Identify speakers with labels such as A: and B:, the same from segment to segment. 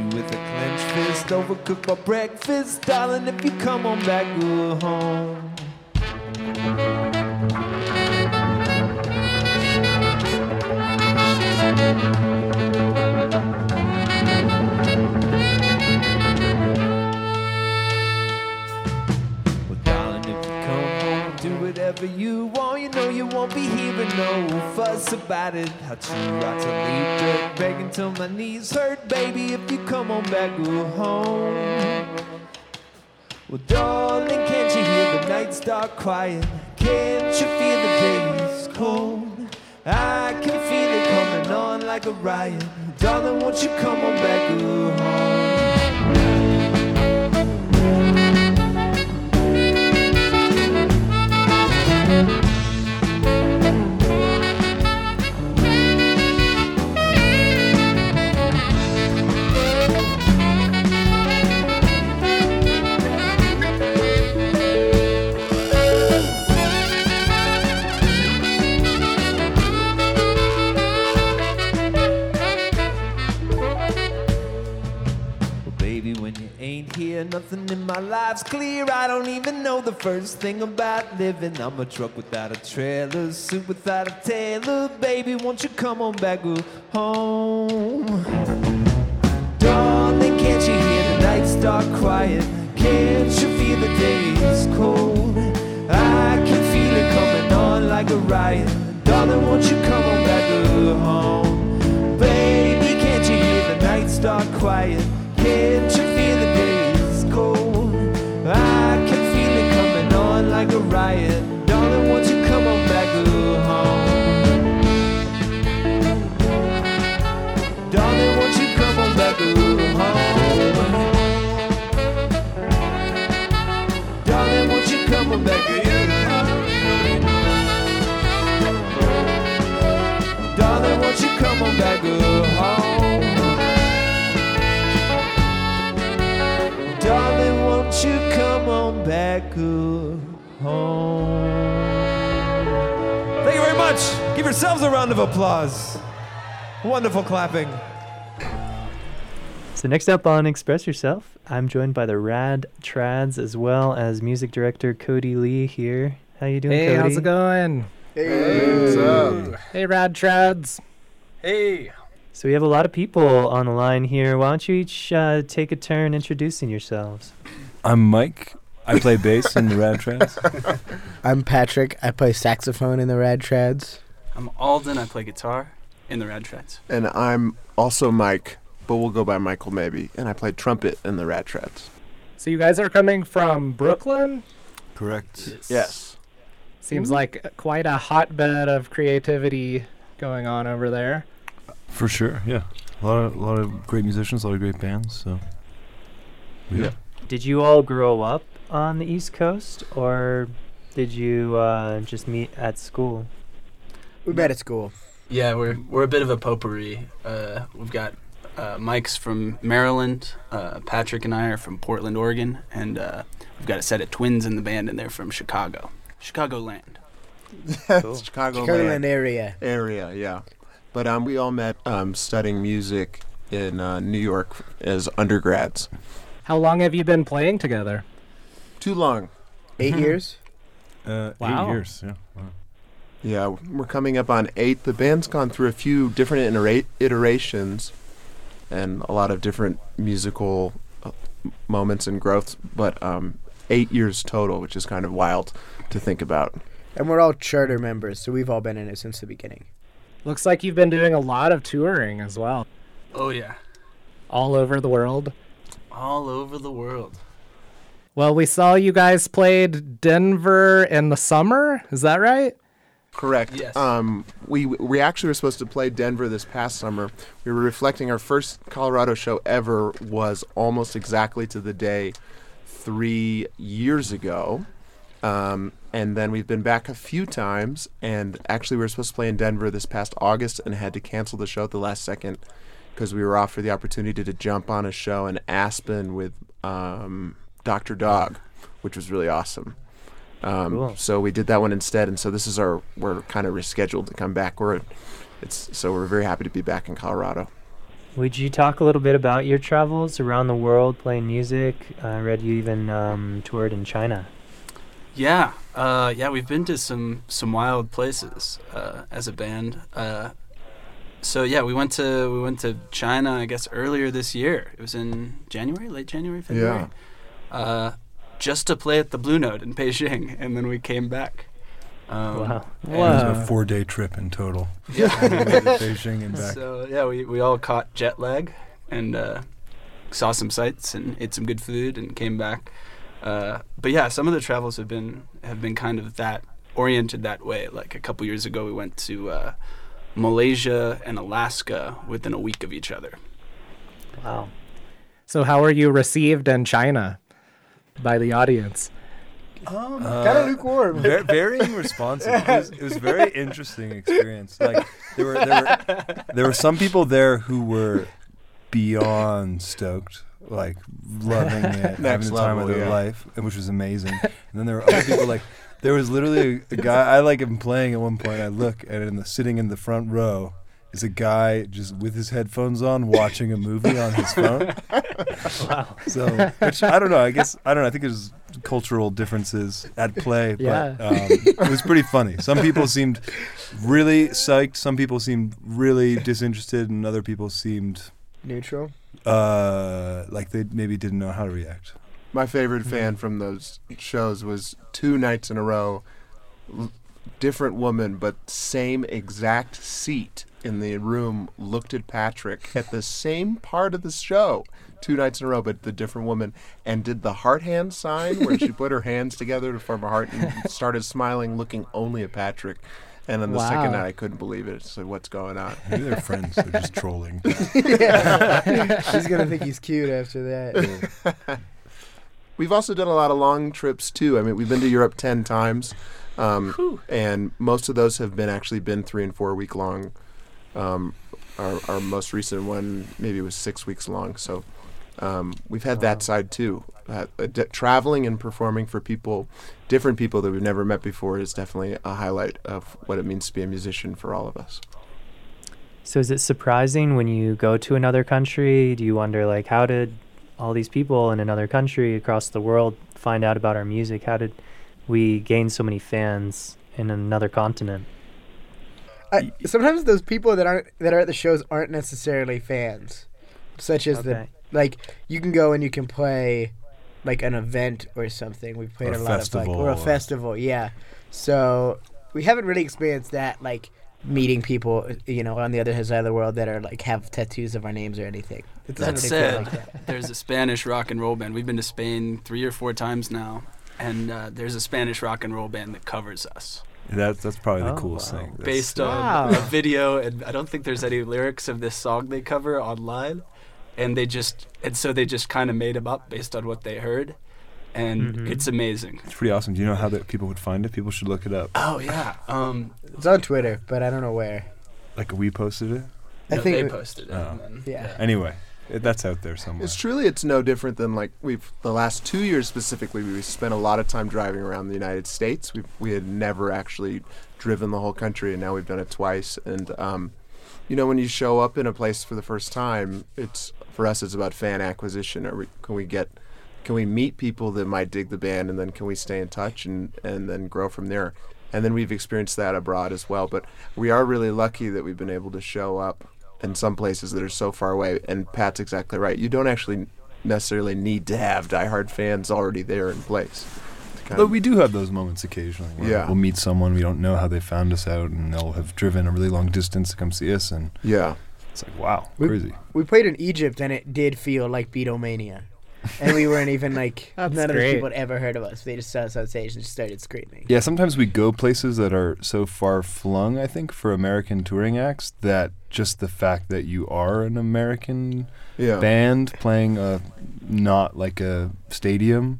A: with a clenched fist, overcooked my breakfast. Darling, if you come on back home. Well, darling, if you come home, do whatever you want. You know you won't be hearing no fuss about it. I try to leave dirt, begging till my knees hurt. Baby, if you come on back home. Well, darling, can't you hear the night start quiet? Can't you feel the days cold? I can feel it coming on like a riot. Darling, won't you come on back home? Here, nothing in my life's clear. I don't even know the first thing about living. I'm a truck without a trailer, suit without a tailor. Baby, won't you come on back home? Darling, can't you hear the night start quiet? Can't you feel the days cold? I can feel it coming on like a riot. Darling, won't you come on back home? Baby, can't you hear the night start quiet? Can't you feel the days cold? I can feel it coming on like a riot. Darling, won't you come on back home? Darling, won't you come on back home? Darling, won't you come on back home? Darling, won't you come on back home? Darling, won't you come on back home? Thank you very much. Give yourselves a round of applause. Wonderful clapping.
B: So next up on Express Yourself, I'm joined by the Rad Trads as well as music director Cody Lee here. How you doing,
C: Hey,
B: Cody?
C: how's it going?
D: Hey, what's up?
C: Hey, Rad Trads.
D: Hey.
B: So we have a lot of people on the line here. Why don't you each take a turn introducing yourselves?
E: I'm Mike. I play bass in the Rad Trads.
F: I'm Patrick. I play saxophone in the Rad Trads.
G: I'm Alden. I play guitar in the Rad Trads.
D: And I'm also Mike, but we'll go by Michael maybe. And I play trumpet in the Rad Trads.
C: So you guys are coming from Brooklyn?
E: Correct.
D: Yes.
C: Seems like quite a hotbed of creativity going on over there.
E: For sure, yeah. A lot of great musicians, a lot of great bands, so.
D: Yeah.
B: Did you all grow up on the East Coast, or did you just meet at school?
F: We met at school.
G: Yeah, we're a bit of a potpourri. We've got Mike's from Maryland, Patrick and I are from Portland, Oregon, and we've got a set of twins in the band, and they're from Chicago. Chicagoland.
B: Cool.
F: Chicagoland area.
D: Area, yeah. But we all met studying music in New York as undergrads.
C: How long have you been playing together?
D: Too long.
F: 8 years?
C: Wow.
E: 8 years, yeah. Wow.
D: Yeah, we're coming up on 8. The band's gone through a few different iterations and a lot of different musical moments and growths, but 8 years total, which is kind of wild to think about.
F: And we're all charter members, so we've all been in it since the beginning.
C: Looks like you've been doing a lot of touring as well.
G: Oh, yeah.
C: All over the world.
G: All over the world.
C: Well, we saw you guys played Denver in the summer. Is that right?
D: Correct.
G: Yes.
D: We actually were supposed to play Denver this past summer. We were reflecting our first Colorado show ever was almost exactly to the day 3 years ago. And then we've been back a few times, and actually we were supposed to play in Denver this past August and had to cancel the show at the last second because we were offered the opportunity to jump on a show in Aspen with Dr. Dog, which was really awesome.
B: Cool.
D: So we did that one instead, and so this is we're kind of rescheduled to come back. So we're very happy to be back in Colorado.
B: Would you talk a little bit about your travels around the world playing music? I read you even toured in China.
G: Yeah, we've been to some wild places as a band. So yeah, we went to China, I guess, earlier this year. It was in January, late January, February. Yeah. Just to play at the Blue Note in Beijing, and then we came back.
B: Wow.
E: It was a 4-day trip in total.
G: Yeah.
E: Beijing and back.
G: So yeah, we all caught jet lag and saw some sights and ate some good food and came back. But yeah, some of the travels have been kind of that oriented that way. Like a couple years ago, we went to Malaysia and Alaska within a week of each other.
B: Wow.
C: So how were you received in China by the audience?
F: Kind of lukewarm.
E: Varying responses. It was a very interesting experience. Like there were some people there who were beyond stoked, like loving it, having the time of their life, which was amazing. And then there were other people like there was literally a guy I like him playing at one point. I look and sitting in the front row is a guy just with his headphones on watching a movie on his phone.
B: Wow.
E: So, which I don't know. I think there's cultural differences at play,
C: Yeah.
E: but it was pretty funny. Some people seemed really psyched. Some people seemed really disinterested, and other people seemed
F: Neutral.
E: like they maybe didn't know how to react.
D: My favorite fan from those shows was 2 nights in a row, different woman, but same exact seat in the room, looked at Patrick at the same part of the show 2 nights in a row, but the different woman, and did the heart hand sign where she put her hands together to form a heart and started smiling, looking only at Patrick. And on the second night, I couldn't believe it. So what's going on?
E: Maybe they're friends. They're just trolling.
F: Yeah. She's going to think he's cute after that.
D: We've also done a lot of long trips, too. I mean, we've been to Europe 10 times, and most of those have been 3 and 4 week long. Our most recent one maybe was 6 weeks long. So we've had that side, too. Traveling and performing for different people that we've never met before is definitely a highlight of what it means to be a musician for all of us.
B: So is it surprising when you go to another country? Do you wonder, like, how did all these people in another country across the world find out about our music? How did we gain so many fans in another continent?
F: Sometimes those people that are at the shows aren't necessarily fans, such as you can go and you can play like an event or something. We've played a lot of or a festival, yeah. So we haven't really experienced that, like meeting people, on the other side of the world that are like have tattoos of our names or anything.
G: That said, there's a Spanish rock and roll band. We've been to Spain 3 or 4 times now, and there's a Spanish rock and roll band that covers us.
E: That's probably the coolest thing.
G: Based on a video, and I don't think there's any lyrics of this song they cover online, and so they just kind of made them up based on what they heard, and it's amazing.
E: It's pretty awesome. Do you know how that people would find it? People should look it up.
G: Oh yeah,
F: it's on Twitter, but I don't know where.
E: Like we posted it.
F: I think
G: they posted it.
F: Yeah.
E: Anyway. That's out there somewhere.
D: It's no different than like the last 2 years specifically. We spent a lot of time driving around the United States. We had never actually driven the whole country, and now we've done it twice. And when you show up in a place for the first time, for us it's about fan acquisition. Can we meet people that might dig the band, and then can we stay in touch and then grow from there? And then we've experienced that abroad as well. But we are really lucky that we've been able to show up in some places that are so far away, and Pat's exactly right. You don't actually necessarily need to have diehard fans already there in place.
E: But we do have those moments occasionally where we'll meet someone, we don't know how they found us out, and they'll have driven a really long distance to come see us, and it's like, wow, crazy.
F: We played in Egypt, and it did feel like Beatlemania. And we weren't even like, none of the people had ever heard of us. They just saw us on stage and just started screaming.
E: Yeah, sometimes we go places that are so far flung, I think, for American touring acts, that just the fact that you are an American band playing not like a stadium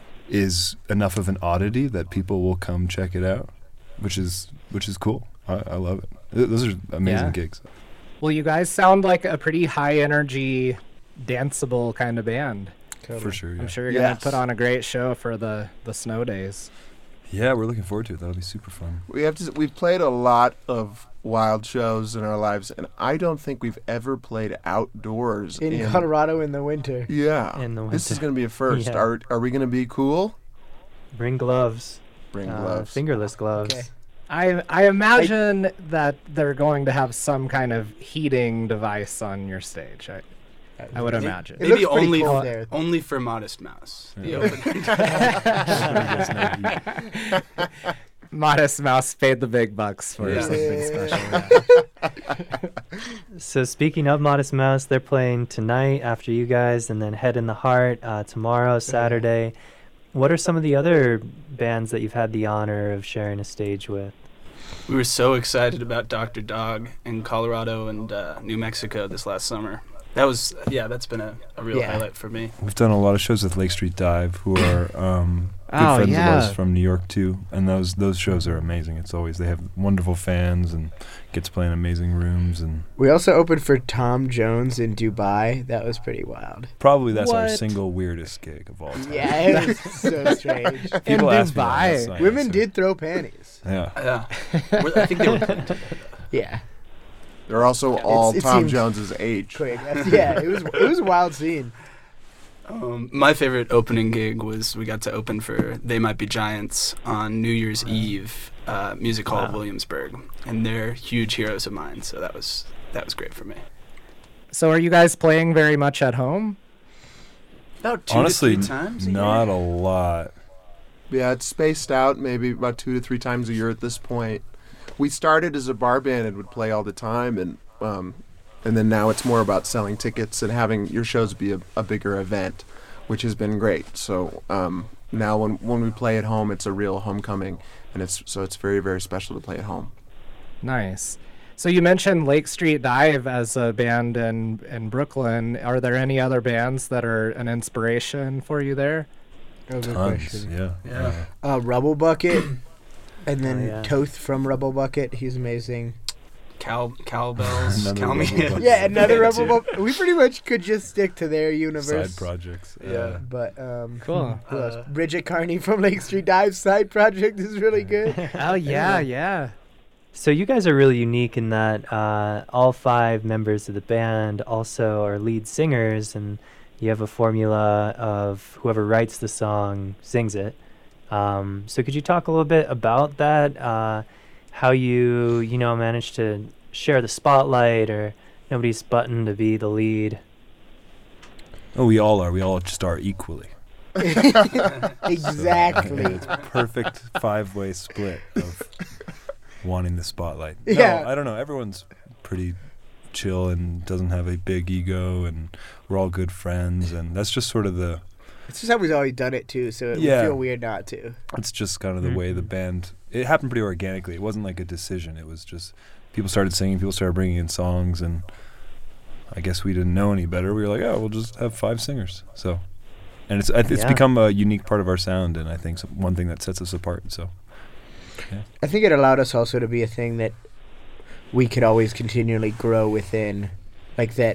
E: is enough of an oddity that people will come check it out, which is cool. I love it. Those are amazing gigs.
C: Well, you guys sound like a pretty high energy, danceable kind of band.
E: Totally. For sure,
C: I'm sure you're going to put on a great show for the snow days.
E: Yeah, we're looking forward to it. That'll be super fun.
D: We've played a lot of wild shows in our lives, and I don't think we've ever played outdoors
F: in Colorado in the winter.
D: Yeah,
B: In the winter.
D: this is going to be a first.
B: Yeah.
D: Are we going to be cool?
B: Bring gloves.
D: Bring gloves.
B: Fingerless gloves.
F: Okay.
C: I imagine that they're going to have some kind of heating device on your stage. I would imagine.
F: It
G: Maybe
F: looks pretty
G: only
F: cold there.
G: only for Modest Mouse. The
E: Yeah.
G: opener.
C: Modest Mouse paid the big bucks for
G: Yeah.
C: something special.
B: So speaking of Modest Mouse, they're playing tonight after you guys, and then Head in the Heart tomorrow, Saturday. What are some of the other bands that you've had the honor of sharing a stage with?
G: We were so excited about Dr. Dog in Colorado and New Mexico this last summer. That's been a real
F: Yeah.
G: highlight for me.
E: We've done a lot of shows with Lake Street Dive, who are good
C: Oh,
E: friends
C: yeah.
E: of ours from New York too, and those shows are amazing. It's always they have wonderful fans and get to play in amazing rooms, and
F: We also opened for Tom Jones in Dubai. That was pretty wild.
E: probably that's our
C: What?
E: single weirdest gig of all time.
F: Yeah, it was so strange.
E: People
C: In
E: ask me that,
C: Dubai.
E: that's my
F: Women
E: answer.
F: did throw panties.
E: Yeah.
G: I think they were put together.
F: Yeah,
D: They're also all
F: it
D: Tom
F: seems
D: Jones's age.
F: quick. Yeah, it was a wild scene.
G: My favorite opening gig was we got to open for They Might Be Giants on New Year's Eve, Music Hall of
B: Wow.
G: Williamsburg, and they're huge heroes of mine. So that was great for me.
C: So are you guys playing very much at home?
G: About two
E: Honestly,
G: to three times.
E: not a lot.
D: Yeah, it's spaced out maybe about 2 to 3 times a year at this point. We started as a bar band and would play all the time, and then now it's more about selling tickets and having your shows be a bigger event, which has been great. So now when we play at home, it's a real homecoming, and it's very, very special to play at home.
C: Nice. So you mentioned Lake Street Dive as a band in Brooklyn. Are there any other bands that are an inspiration for you there?
E: Tons. Yeah.
G: Yeah.
F: Rubble Bucket, and then
B: Oh, yeah.
F: Toth from Rubble Bucket. He's amazing.
G: Cowbells.
E: Another
G: Cal-
E: Rubble Bucket.
F: Yeah, another
G: Yeah,
F: Rubble
G: too.
F: Bucket. We pretty much could just stick to their universe.
E: Side projects.
G: Yeah.
F: But
C: Cool.
F: who else? Bridget Carney from Lake Street Dive side project is really good.
C: Oh yeah.
B: So you guys are really unique in that all 5 members of the band also are lead singers, and you have a formula of whoever writes the song sings it. So could you talk a little bit about that? How you managed to share the spotlight, or nobody's button to be the lead?
E: Oh, we all are. We all just are equally.
F: Exactly.
E: It's perfect 5-way split of wanting the spotlight.
F: Yeah.
E: No, I don't know. Everyone's pretty chill and doesn't have a big ego, and we're all good friends, and that's just sort of
F: It's just how we've always done it too, so it would
E: Yeah.
F: feel weird not to.
E: it's just kind of the way the band, it happened pretty organically. It wasn't like a decision. It was just people started singing, people started bringing in songs, and I guess we didn't know any better. We were like, oh, we'll just have 5 singers. So, and it's
B: Yeah.
E: become a unique part of our sound, and I think one thing that sets us apart. So,
F: I think it allowed us also to be a thing that we could always continually grow within, like that.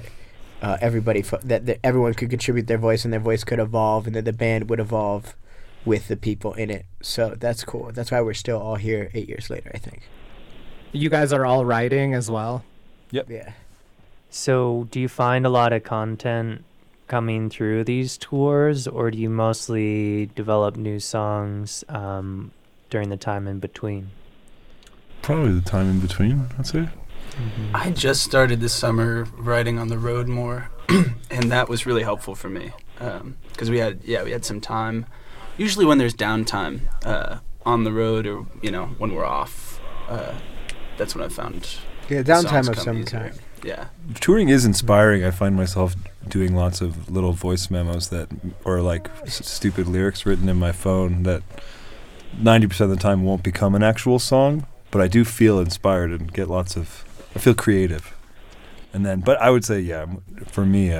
F: That everyone could contribute their voice, and their voice could evolve, and that the band would evolve with the people in it. So that's cool. That's why we're still all here 8 years later, I think.
C: You guys are all writing as well.
F: Yeah.
B: So do you find a lot of content coming through these tours, or do you mostly develop new songs during the time in between?
E: probably the time in between, I'd say.
G: I just started this summer writing on the road more, and that was really helpful for me because we had some time. Usually when there's downtime on the road, or when we're off, that's when I found
F: Yeah,
G: the songs
F: downtime of
G: come
F: some
G: easier.
F: kind.
G: Yeah.
E: Touring is inspiring. I find myself doing lots of little voice memos or like stupid lyrics written in my phone that 90% of the time won't become an actual song, but I do feel inspired and get I feel creative. And then, but I would say, for me,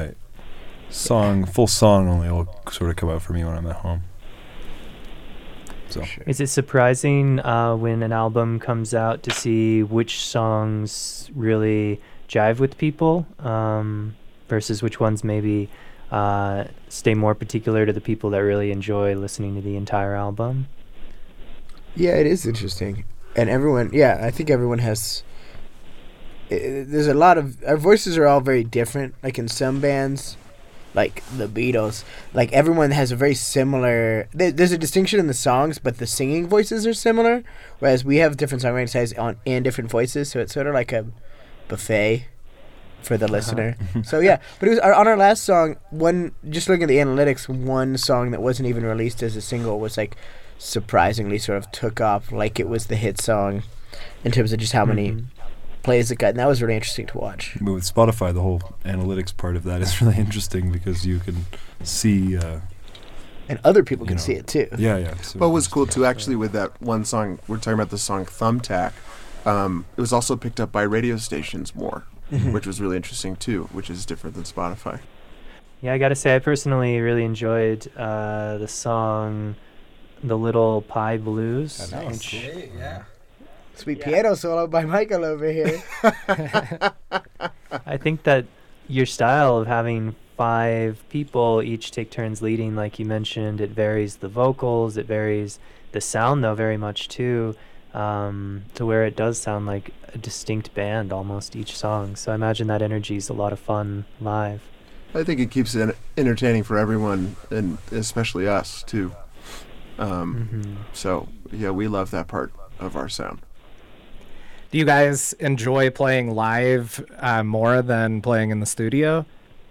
E: full song only will sort of come out for me when I'm at home. So.
B: Is it surprising when an album comes out to see which songs really jive with people versus which ones maybe stay more particular to the people that really enjoy listening to the entire album?
F: Yeah, it is interesting, and everyone. Yeah, I think everyone has. There's a lot of our voices are all very different. Like in some bands, like the Beatles, like everyone has a very similar. There's a distinction in the songs, but the singing voices are similar. Whereas we have different songwriting styles and different voices, so it's sort of like a buffet for the listener. So yeah, but it was on our last song. Just looking at the analytics, one song that wasn't even released as a single was like surprisingly sort of took off, like it was the hit song, in terms of just how many plays it got, and that was really interesting to watch.
E: But with Spotify, the whole analytics part of that is really interesting because you can see,
F: and other people can see it too.
E: Yeah. So
D: what was cool too, actually, with that one song, we're talking about the song Thumbtack. It was also picked up by radio stations more, which was really interesting too, which is different than Spotify.
B: Yeah, I gotta say, I personally really enjoyed the song "The Little Pie Blues."
C: That was
G: Great, yeah.
F: Sweet piano solo by Michael over here.
B: I think that your style of having 5 people each take turns leading, like you mentioned, it varies the vocals, it varies the sound, though, very much, too, to where it does sound like a distinct band almost each song. So I imagine that energy is a lot of fun live.
D: I think it keeps it entertaining for everyone, and especially us, too. So, yeah, we love that part of our sound.
C: Do you guys enjoy playing live more than playing in the studio?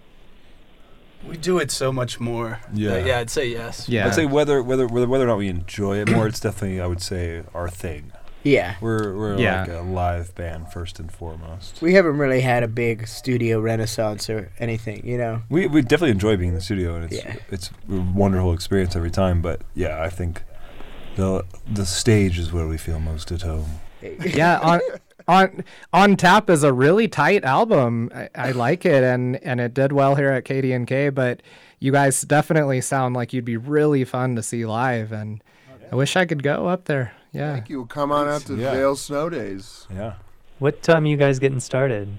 G: We do it so much more. Yeah, I'd say yes.
C: Yeah.
E: I'd say whether or not we enjoy it more, it's definitely, I would say, our thing.
F: Yeah.
E: We're like a live band first and foremost.
F: We haven't really had a big studio renaissance or anything, you know.
E: We definitely enjoy being in the studio, and it's a wonderful experience every time. But yeah, I think the stage is where we feel most at home.
C: Yeah, on Tap is a really tight album. I like it, and it did well here at KDNK. But you guys definitely sound like you'd be really fun to see live, and I wish I could go up there. Yeah.
D: Thank you. Come on out to Vail Snow Days.
E: Yeah.
B: What time are you guys getting started?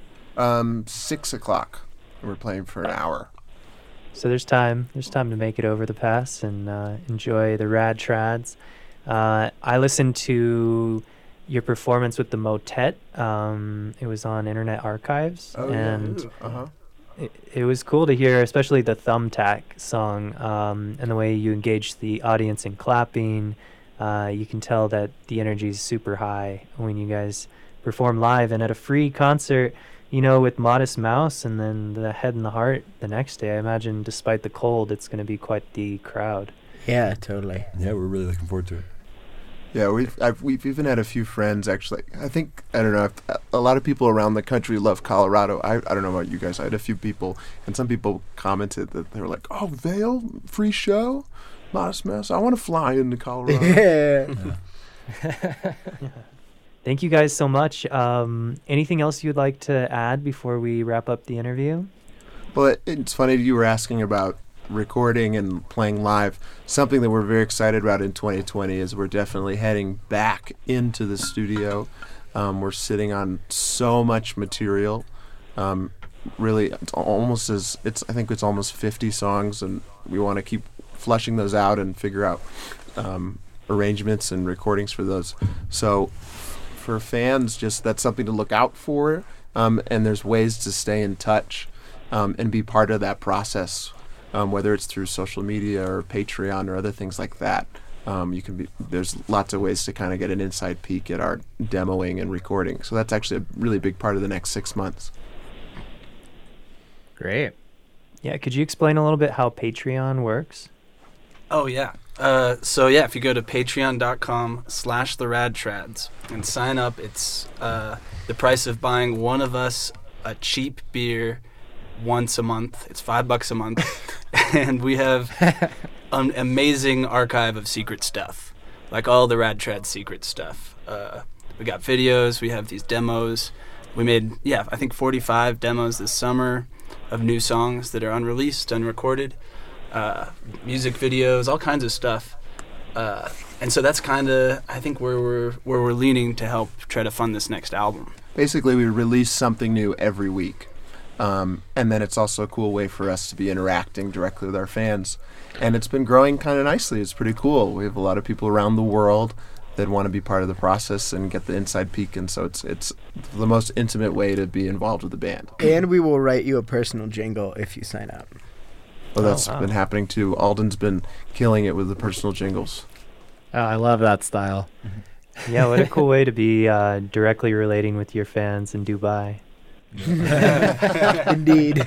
D: 6 o'clock. We're playing for an hour.
B: So there's time to make it over the pass and enjoy the Rad Trads. I listened to your performance with the Motet. It was on Internet Archives, and it was cool to hear, especially the Thumbtack song, and the way you engaged the audience in clapping. You can tell that the energy is super high when you guys perform live, and at a free concert, you know, with Modest Mouse and then the Head and the Heart the next day. I imagine, despite the cold, it's going to be quite the crowd.
F: Yeah, totally.
E: Yeah, we're really looking forward to it.
D: Yeah, we've even had a few friends, actually. I don't know, a lot of people around the country love Colorado. I don't know about you guys. I had a few people, and some people commented that they were like, "Oh, Vail, free show? Modest Mouse, I want to fly into Colorado."
F: Yeah.
B: Thank you guys so much. Anything else you'd like to add before we wrap up the interview?
D: Well, it's funny you were asking about recording and playing live. Something that we're very excited about in 2020 is we're definitely heading back into the studio. We're sitting on so much material. Really, I think it's almost 50 songs, and we want to keep flushing those out and figure out arrangements and recordings for those. So for fans, just that's something to look out for. And there's ways to stay in touch and be part of that process. Whether it's through social media or Patreon or other things like that. There's lots of ways to kind of get an inside peek at our demoing and recording. So that's actually a really big part of the next 6 months.
C: Great.
B: Yeah, could you explain a little bit how Patreon works?
G: Oh, yeah. If you go to patreon.com/theradtrads and sign up, it's the price of buying one of us a cheap beer once a month. It's $5 a month. And we have an amazing archive of secret stuff, like all the Rad Trad secret stuff. We got videos, we have these demos. We made, I think 45 demos this summer of new songs that are unreleased, unrecorded, music videos, all kinds of stuff. And so that's kind of, I think, where we're leaning to help try to fund this next album.
D: Basically, we release something new every week. And then it's also a cool way for us to be interacting directly with our fans. And it's been growing kind of nicely. It's pretty cool. We have a lot of people around the world that want to be part of the process and get the inside peek, and so it's the most intimate way to be involved with the band.
F: And we will write you a personal jingle if you sign up.
D: Well, that's been happening too. Alden's been killing it with the personal jingles.
C: Oh, I love that style.
B: Yeah, what a cool way to be directly relating with your fans in Dubai.
F: Indeed.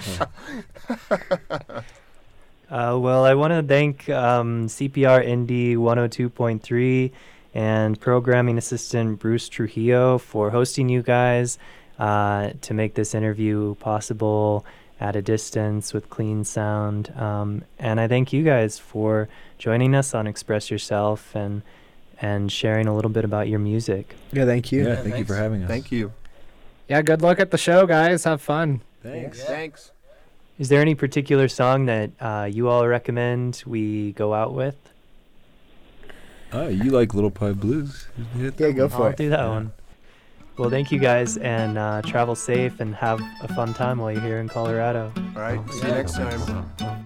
B: Well, I want to thank CPR Indie 102.3 and programming assistant Bruce Trujillo for hosting you guys to make this interview possible at a distance with clean sound. And I thank you guys for joining us on Express Yourself and sharing a little bit about your music.
F: Yeah, thank you.
E: Yeah, thank you for having us.
D: Thank you.
C: Yeah, good luck at the show, guys. Have fun.
E: Thanks.
F: Yeah.
D: Thanks.
B: Is there any particular song that you all recommend we go out with?
E: Oh, you like Little Pie Blues?
F: Yeah, go for
B: I'll
F: it.
B: do that one. Well, thank you guys, and travel safe and have a fun time while you're here in Colorado.
D: All right. See you next time.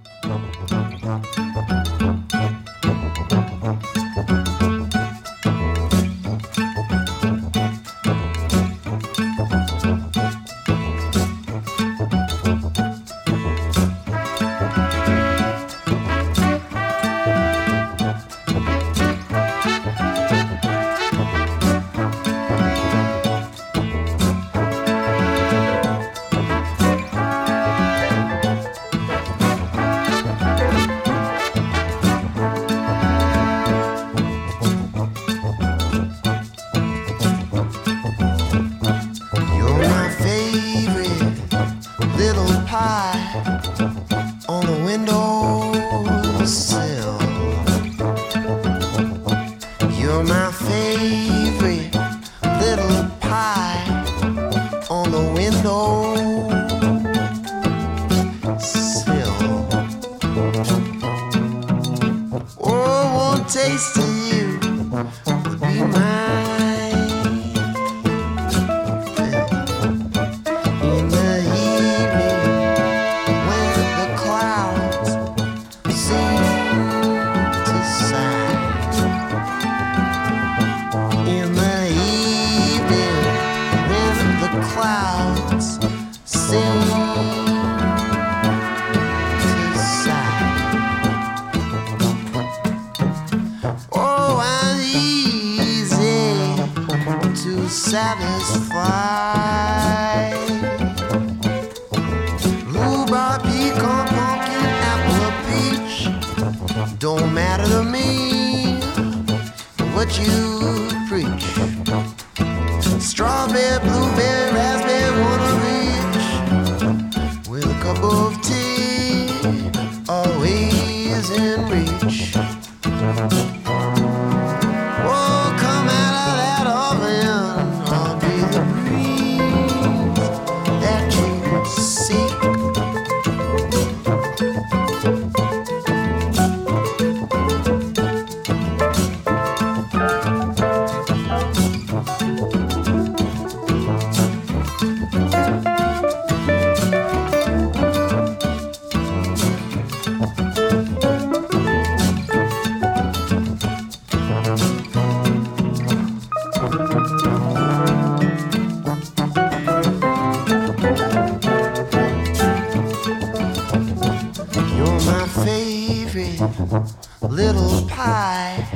H: Little pie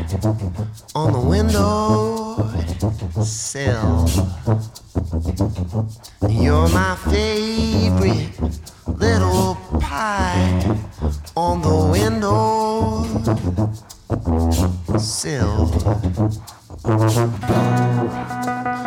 H: on the window sill. You're my favorite little pie on the window sill.